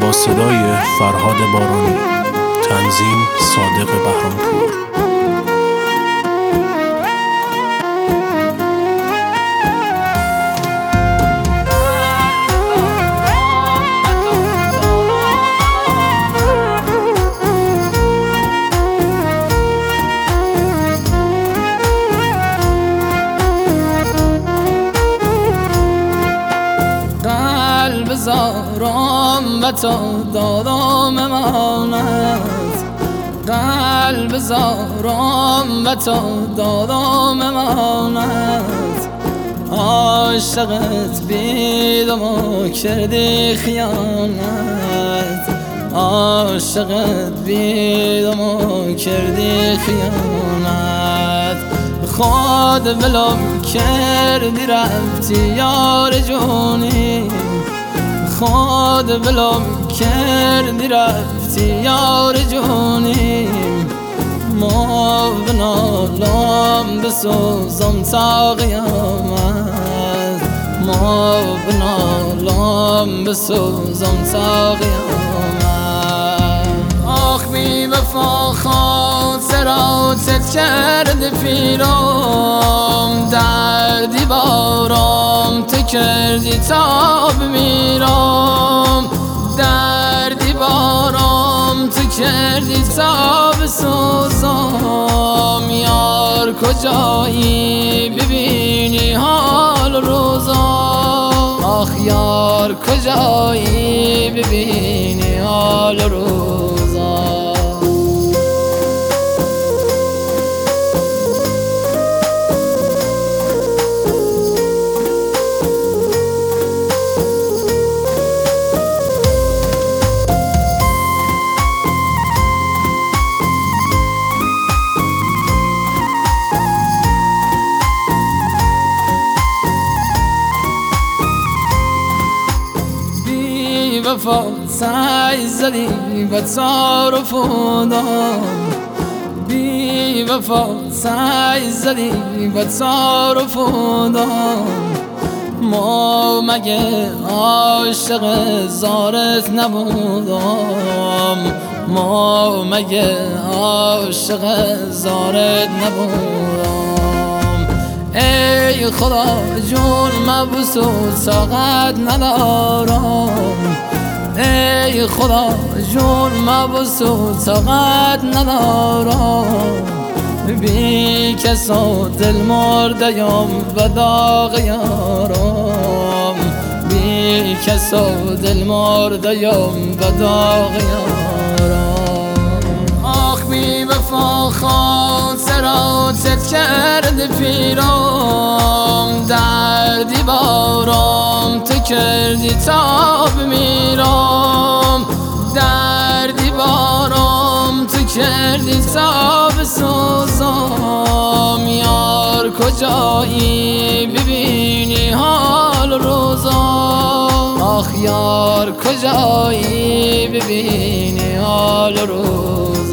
با صدای فرهاد بارانی، تنظیم صادق بهرامپور. بزارم و تا دادم امانت، قلب زارم و تا دادم امانت. عاشقت بیدم و کردی خیانت، عاشقت بیدم و کردی خیانت. خود بلم کردی رفتی یار جونی، خود بلم کردی رفتی یار جونیم. ما بنالم بسوزم تا قیامت، ما بنالم بسوزم تا قیامت. آخ بی وفا خاطراتت کرد پیرام، در دیوارم تو کردی تا بمیرم، در دیوارم تو کردی تا بسوزم. یار کجایی ببینی حال روزا، آخ یار کجایی ببینی حال روزا. وفا سعی زدی و تعارف دام، بی وفا سعی زدی و تعارف دام. ما مگه عاشق زارت نبودم، ما مگه عاشق زارت نبودم. ای خدا جون مبوس و طاقت ندارم، ای خدا جون مبوس و طاقت ندارم. بی کس و دل مردیم و داغ یارم، بی کس و دل مردیم و داغ یارم. آخ بی وفا خاطراتت کرد پیرام، در دیوارم تو کردی تا بمیرم، در دیوارم تو کردی تا بسوزم. یار کجایی ببینی حال روزا، آخ یار کجایی ببینی حال روزا.